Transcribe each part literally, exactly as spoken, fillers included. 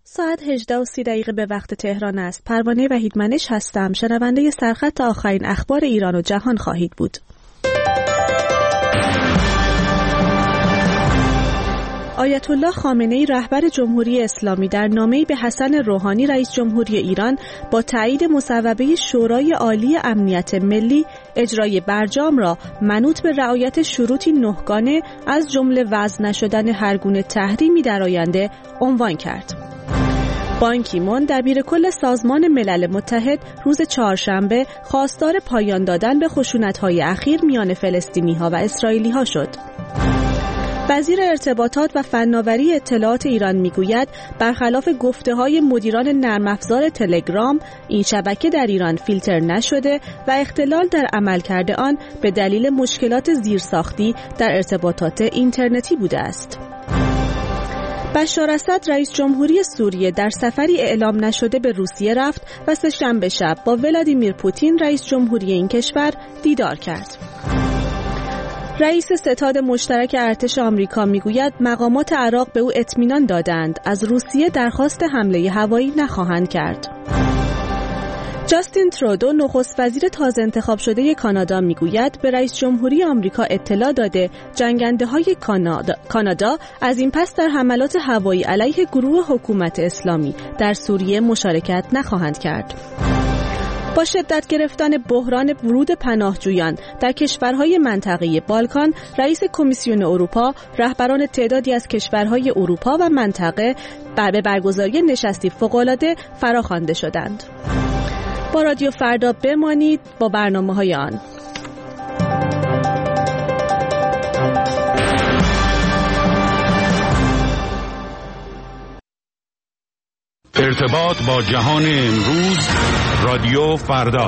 ساعت هجده و سی دقیقه به وقت تهران است. پروانه وحیدمنش هستم. شنونده سرخط آخرین اخبار ایران و جهان خواهید بود. آیت الله خامنه‌ای رهبر جمهوری اسلامی در نامه‌ای به حسن روحانی رئیس جمهوری ایران با تایید مصوبه شورای عالی امنیت ملی اجرای برجام را منوط به رعایت شروطی نهگانه از جمله وضع نشدن هر گونه تحریمی در آینده عنوان کرد. بان کی مون دبیر کل سازمان ملل متحد روز چهارشنبه خواستار پایان دادن به خشونت‌های اخیر میان فلسطینی‌ها و اسرائیلی‌ها شد. وزیر ارتباطات و فناوری اطلاعات ایران میگوید برخلاف گفته‌های مدیران نرم افزار تلگرام، این شبکه در ایران فیلتر نشده و اختلال در عملکرد آن به دلیل مشکلات زیرساختی در ارتباطات اینترنتی بوده است. بشار اسد رئیس جمهوری سوریه در سفری اعلام نشده به روسیه رفت و سه‌شنبه شب با ولادیمیر پوتین رئیس جمهوری این کشور دیدار کرد. رئیس ستاد مشترک ارتش آمریکا میگوید مقامات عراق به او اطمینان دادند از روسیه درخواست حمله هوایی نخواهند کرد. جاستین ترودو نخست وزیر تازه انتخاب شده کانادا میگوید به رئیس جمهوری آمریکا اطلاع داده جنگنده‌های کانادا, کانادا از این پس در حملات هوایی علیه گروه حکومت اسلامی در سوریه مشارکت نخواهند کرد. با شدت گرفتن بحران ورود پناهجویان در کشورهای منطقه بالکان، رئیس کمیسیون اروپا، رهبران تعدادی از کشورهای اروپا و منطقه به برگزاری نشستی فوق‌العاده فراخوانده شدند. با رادیو فردا بمانید با برنامه‌های آن. ارتباط با جهان امروز، رادیو فردا.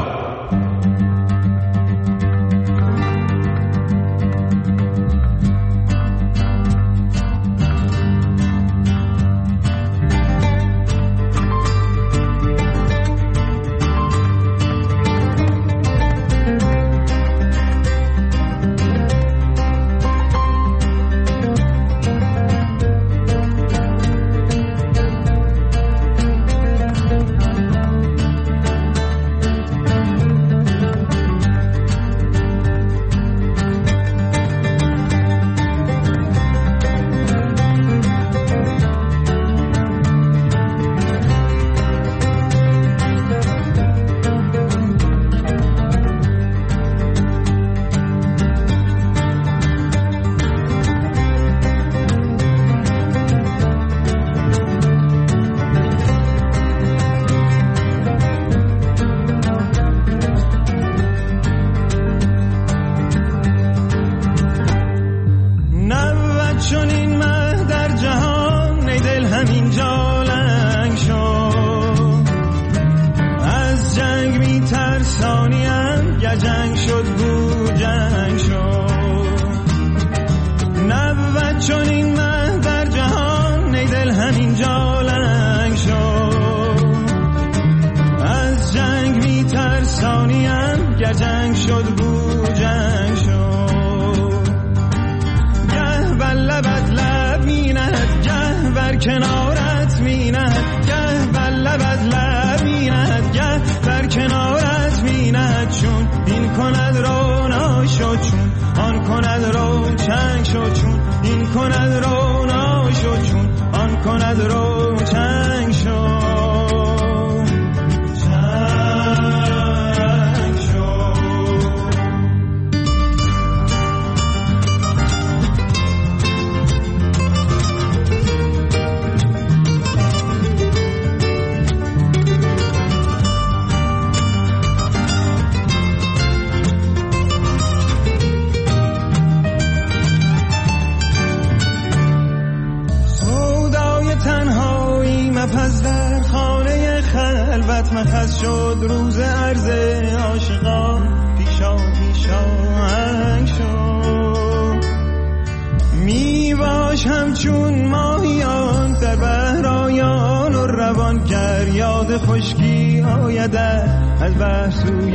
خشکی آیده از بحثوی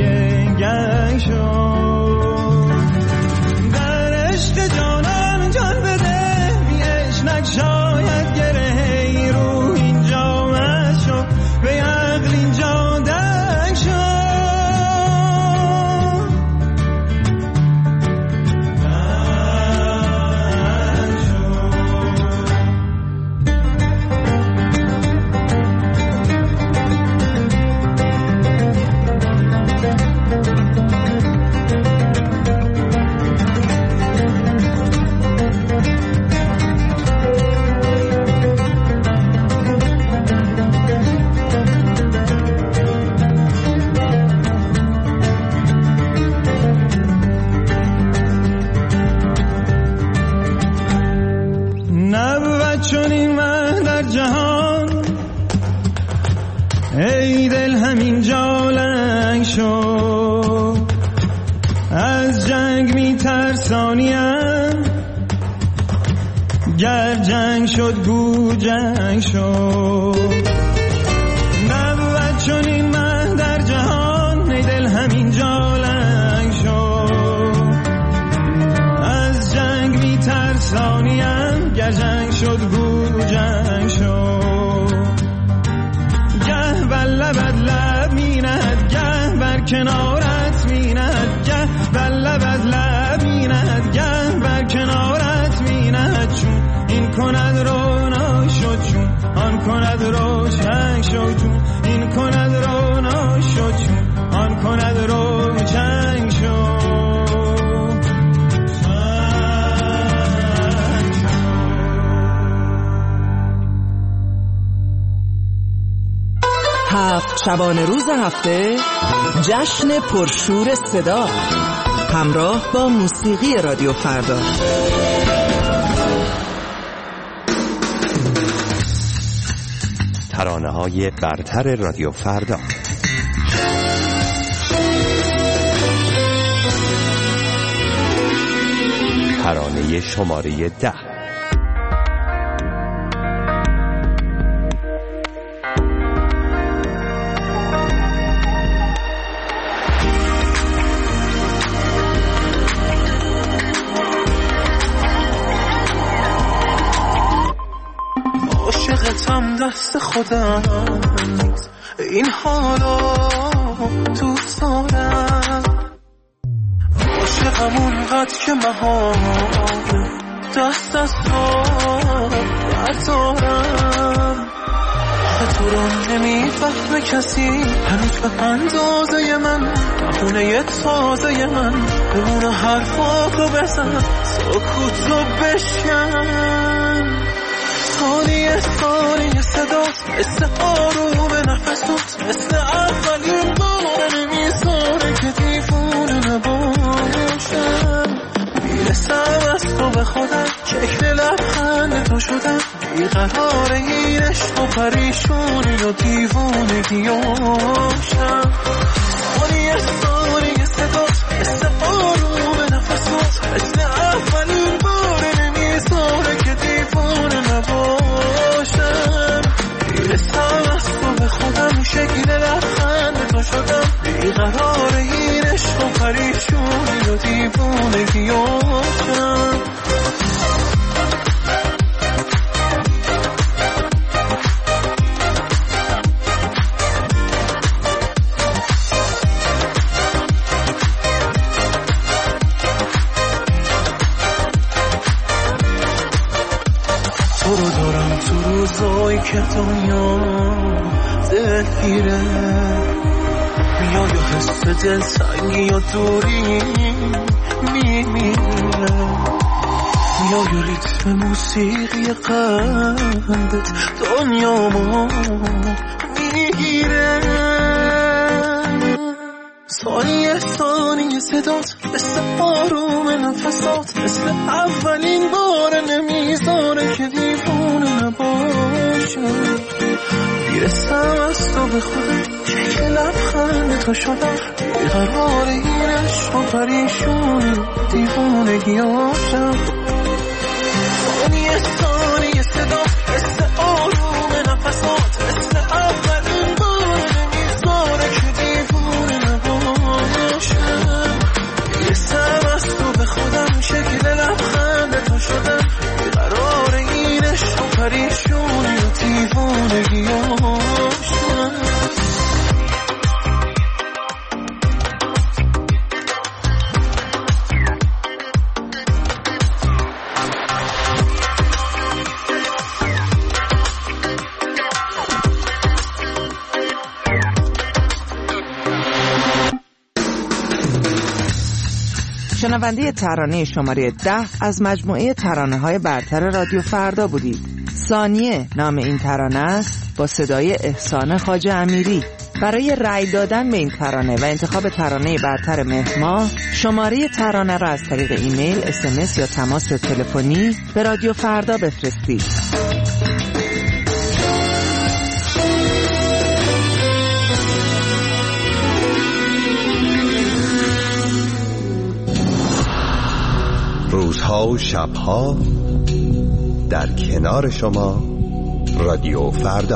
گنگ شد در عشق جانان جان بده بی عشق نگشاید گره رو اینجا ای دل همین جا لنگ شو، از جنگ می ترسانیم، گر جنگ شد گو جنگ شو. نبود چون این مه در جهان، ای دل همین جا لنگ شو، از جنگ می ترسانیم، گر جنگ شد گو جنگ شو. گه بر لبت لب می نهد، گه بر کنارت می نهد، گه بر لبت لب می نهد، گه بر کنارت می نهد. چون این کند رونا شد، چون آن کند روشن شد، چون این کند رونا شد، چون آن کند روشن شد. هفت شبانه روز هفته جشن پرشور صدا همراه با موسیقی رادیو فردا. ترانه‌های برتر رادیو فردا. ترانه شماره ده. عاشقتم دست خودم نیست، این حالا دوست دارم. عاشقم اونقدر که مهار دست از تو بردارم. تو رو نمیفهمه کسی هنوز به اندازه من، بخونه یه تازه من بمونه حرفاتو بزن، سکوتو بشکن. ثانیه ثانیه صدات مثل آروم نفسات، مثل اولین بار نمیذاره که دیوونه نباشم. میرسم از تو به خودم، شکل لبخند تو شدم، بیقرار این عشق و پریشونی و دیوونگیاشم. ثانیه ثانیه صدات مثل آروم نفسات، مثل اولین بار نمیذاره که دیوونه نباشم. میرسم از تو به خودم، شکل لبخند تو شدم، بیقرار این عشق و پریشونی و دیوونگیاشم. روزایی که دنیا دلگیره، میای و حس دلتنگی یا دوری میمیره، میای و ریتم موسیقی قلبت دنیامو میگیره. ثانیه ثانیه صدات مثل آروم نفسات، مثل اولین بار نمیذاره که دیوونه نباشم. میرسم از تو به خودم، شکل لبخند تو شدم، بیقرار این عشق و پریشونی دیوونگیاشم. ثانیه ثانیه صدات مثل آروم نفسات، مثل اولین بار نمیذاره که دیوونه نباشم. میرسم از تو به خودم، شکل لبخند تو شدم، بیقرار این عشق و پریشونی و دیوونگیاشم. شنونده ترانه شماره ده از مجموعه ترانه‌های برتر رادیو فردا بودید. ثانیه نام این ترانه است، با صدای احسان خواجه امیری. برای رأی دادن به این ترانه و انتخاب ترانه برتر مهر ماه، شماره ترانه را از طریق ایمیل، اس ام اس یا تماس تلفنی به رادیو فردا بفرستید. روزها و شبها در کنار شما رادیو فردا.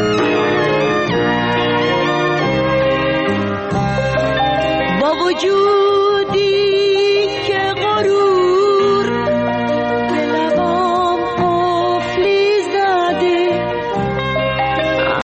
وجود